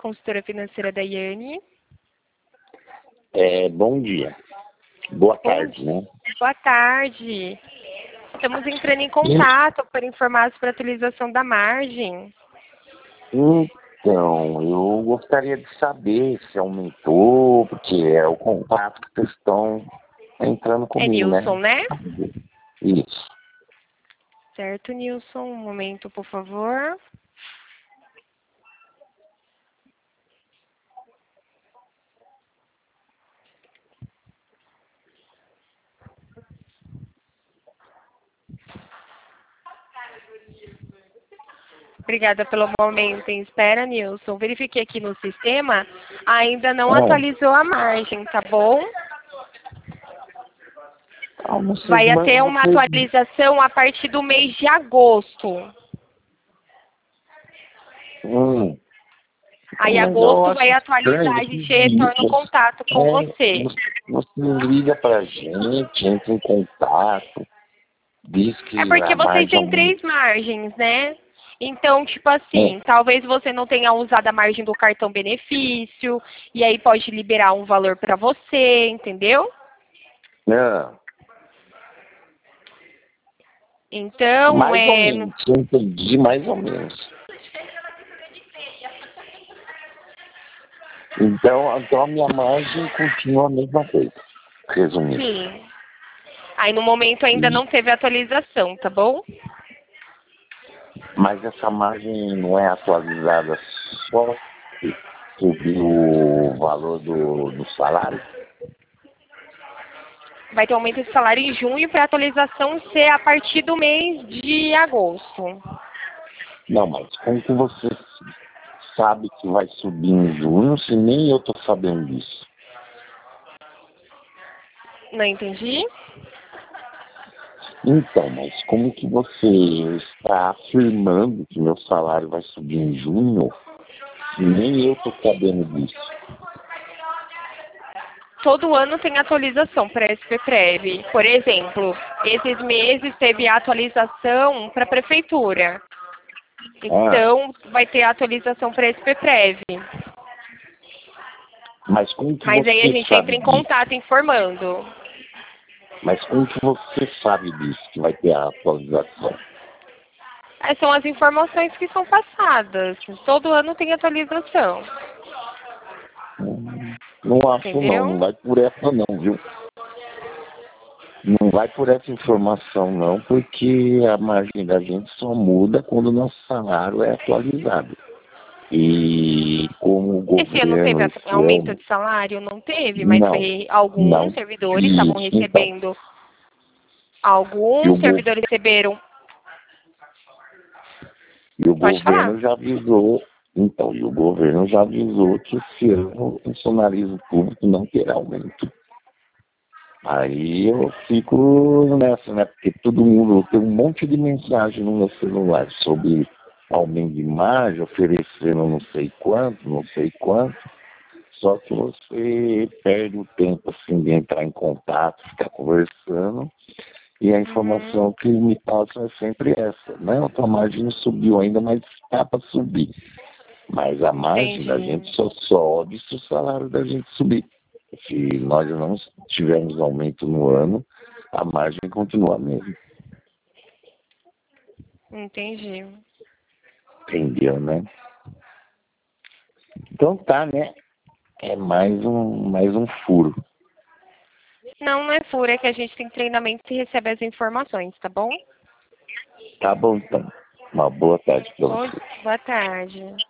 consultora financeira da Yane. Bom dia. Boa tarde, né? Boa tarde. Estamos entrando em contato para informar sobre a atualização da margem. Então, eu gostaria de saber se aumentou, porque é o contato que vocês estão entrando comigo, Nilson, né? Isso. Certo, Nilson. Um momento, por favor. Obrigada pelo momento em espera, Nilson. Verifiquei aqui no sistema, ainda não atualizou a margem, tá bom? Vai ter uma atualização a partir do mês de agosto. Aí agosto vai atualizar, a gente retorna o contato com você. Você liga pra gente, entra em contato, diz que É porque vocês têm 3 margens, né? Então, tipo assim, talvez você não tenha usado a margem do cartão benefício, e aí pode liberar um valor para você, entendeu? Não. Então, mais ou menos, eu entendi mais ou menos. Então a minha margem continua a mesma coisa, resumindo. Sim. Aí no momento ainda não teve atualização, tá bom? Mas essa margem não é atualizada só se subir o valor do salário? Vai ter aumento de salário em junho para a atualização ser a partir do mês de agosto. Não, mas como que você sabe que vai subir em junho se nem eu tô sabendo disso? Não entendi? Então, mas como que você está afirmando que meu salário vai subir em junho se nem eu tô sabendo disso? Todo ano tem atualização para a SPPrev. Por exemplo, esses meses teve a atualização para a prefeitura. Então, vai ter a atualização para a SPPrev. Mas como que Mas você aí a gente entra em contato informando. Mas como que você sabe disso, que vai ter a atualização? São as informações que são passadas. Todo ano tem atualização. Não acho. Entendeu? Não vai por essa não, viu? Não vai por essa informação não, porque a margem da gente só muda quando o nosso salário é atualizado. E como o governo... Esse ano teve aumento de salário? Não teve, mas alguns servidores estavam recebendo... Então, alguns servidores receberam... E o governo já avisou... Então, e o governo já avisou que esse ano o funcionalismo público não terá aumento. Aí eu fico nessa, né? Porque todo mundo tem um monte de mensagem no meu celular sobre aumento de margem, oferecendo não sei quanto, não sei quanto. Só que você perde o tempo assim de entrar em contato, ficar conversando, e a informação que me passam é sempre essa. Não, a tua margem não subiu ainda, mas está para subir. Mas a margem da gente só sobe se o salário da gente subir. Se nós não tivermos aumento no ano, a margem continua a mesma. Entendi. Entendeu, né? Então tá, né? É mais um furo. Não é furo, é que a gente tem treinamento e recebe as informações, tá bom? Tá bom, então. Uma boa tarde para você. Boa tarde.